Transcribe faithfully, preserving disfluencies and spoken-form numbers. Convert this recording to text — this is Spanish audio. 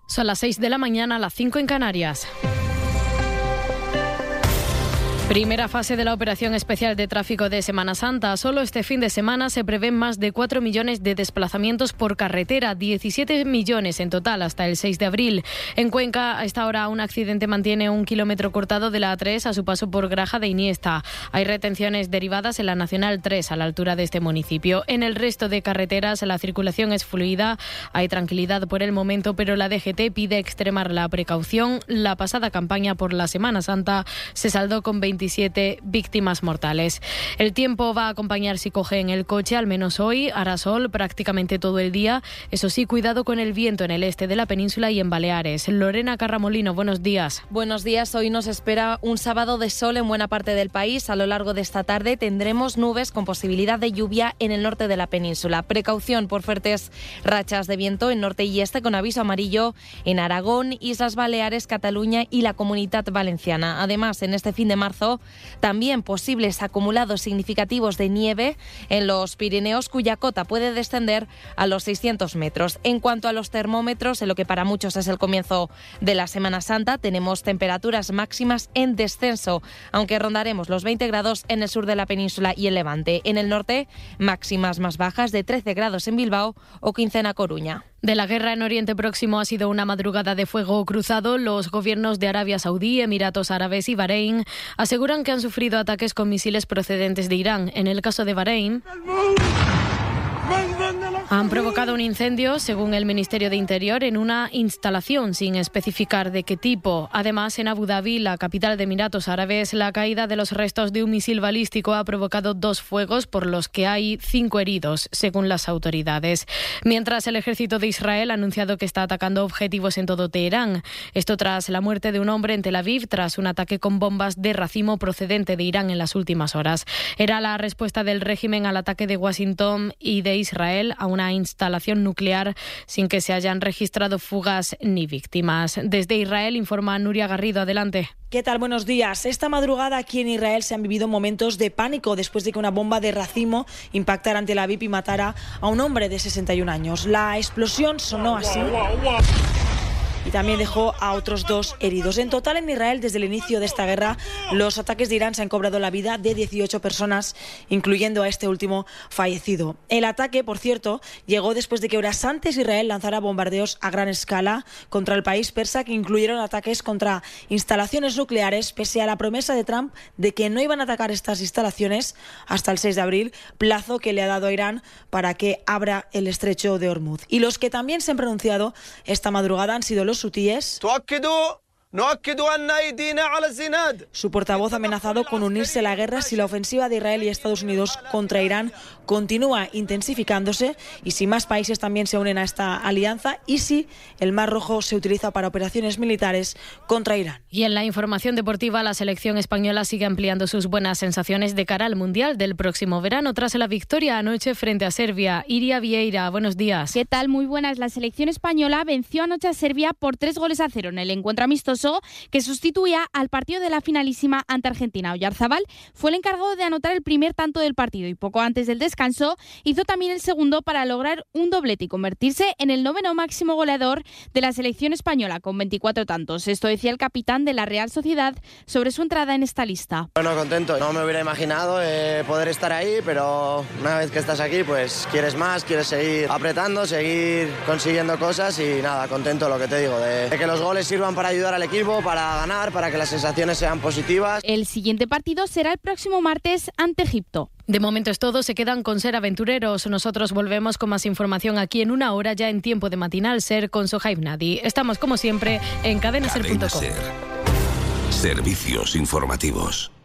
Son las seis de la mañana, las cinco en Canarias. Primera fase de la operación especial de tráfico de Semana Santa. Solo este fin de semana se prevén más de cuatro millones de desplazamientos por carretera, diecisiete millones en total hasta el seis de abril. En Cuenca, a esta hora, un accidente mantiene un kilómetro cortado de la A tres a su paso por Graja de Iniesta. Hay retenciones derivadas en la Nacional tres a la altura de este municipio. En el resto de carreteras la circulación es fluida. Hay tranquilidad por el momento, pero la D G T pide extremar la precaución. La pasada campaña por la Semana Santa se saldó con veintisiete víctimas mortales. El tiempo va a acompañar si coge en el coche, al menos hoy. Hará sol prácticamente todo el día. Eso sí, cuidado con el viento en el este de la península y en Baleares. Lorena Carramolino, buenos días. Buenos días. Hoy nos espera un sábado de sol en buena parte del país. A lo largo de esta tarde tendremos nubes con posibilidad de lluvia en el norte de la península. Precaución por fuertes rachas de viento en norte y este con aviso amarillo en Aragón, Islas Baleares, Cataluña y la Comunidad Valenciana. Además, en este fin de marzo también posibles acumulados significativos de nieve en los Pirineos, cuya cota puede descender a los seiscientos metros. En cuanto a los termómetros, en lo que para muchos es el comienzo de la Semana Santa, tenemos temperaturas máximas en descenso, aunque rondaremos los veinte grados en el sur de la península y el Levante. En el norte, máximas más bajas de trece grados en Bilbao o quince en A Coruña. De la guerra en Oriente Próximo ha sido una madrugada de fuego cruzado. Los gobiernos de Arabia Saudí, Emiratos Árabes y Bahrein aseguran que han sufrido ataques con misiles procedentes de Irán. En el caso de Bahrein, han provocado un incendio, según el Ministerio de Interior, en una instalación sin especificar de qué tipo. Además, en Abu Dhabi, la capital de Emiratos Árabes, la caída de los restos de un misil balístico ha provocado dos fuegos por los que hay cinco heridos, según las autoridades. Mientras, el ejército de Israel ha anunciado que está atacando objetivos en todo Teherán. Esto tras la muerte de un hombre en Tel Aviv tras un ataque con bombas de racimo procedente de Irán en las últimas horas. Era la respuesta del régimen al ataque de Washington y de Israel a una instalación nuclear sin que se hayan registrado fugas ni víctimas. Desde Israel informa Nuria Garrido. Adelante. ¿Qué tal? Buenos días. Esta madrugada aquí en Israel se han vivido momentos de pánico después de que una bomba de racimo impactara en Tel Aviv y matara a un hombre de sesenta y un años. La explosión sonó así y también dejó a otros dos heridos. En total, en Israel, desde el inicio de esta guerra, los ataques de Irán se han cobrado la vida de dieciocho personas, incluyendo a este último fallecido. El ataque, por cierto, llegó después de que horas antes Israel lanzara bombardeos a gran escala contra el país persa, que incluyeron ataques contra instalaciones nucleares, pese a la promesa de Trump de que no iban a atacar estas instalaciones hasta el seis de abril, plazo que le ha dado a Irán para que abra el estrecho de Hormuz. Y los que también se han pronunciado esta madrugada han sido los hutíes. Su portavoz ha amenazado con unirse a la guerra si la ofensiva de Israel y Estados Unidos contra Irán continúa intensificándose y si más países también se unen a esta alianza y si el Mar Rojo se utiliza para operaciones militares contra Irán. Y en la información deportiva, la selección española sigue ampliando sus buenas sensaciones de cara al Mundial del próximo verano tras la victoria anoche frente a Serbia. Iria Vieira, buenos días. ¿Qué tal? Muy buenas. La selección española venció anoche a Serbia por tres goles a cero en el encuentro amistoso que sustituía al partido de la finalísima ante Argentina. Oyarzabal fue el encargado de anotar el primer tanto del partido y poco antes del descanso hizo también el segundo para lograr un doblete y convertirse en el noveno máximo goleador de la selección española con veinticuatro tantos. Esto decía el capitán de la Real Sociedad sobre su entrada en esta lista. Bueno, contento. No me hubiera imaginado eh, poder estar ahí, pero una vez que estás aquí, pues quieres más, quieres seguir apretando, seguir consiguiendo cosas y nada, contento, lo que te digo, de, de que los goles sirvan para ayudar al equipo, para ganar, para que las sensaciones sean positivas. El siguiente partido será el próximo martes ante Egipto. De momento es todo, se quedan con Ser Aventureros. Nosotros volvemos con más información aquí en una hora ya en tiempo de Matinal Ser con Sohaib Nadi. Estamos como siempre en cadena ser punto com. Servicios informativos.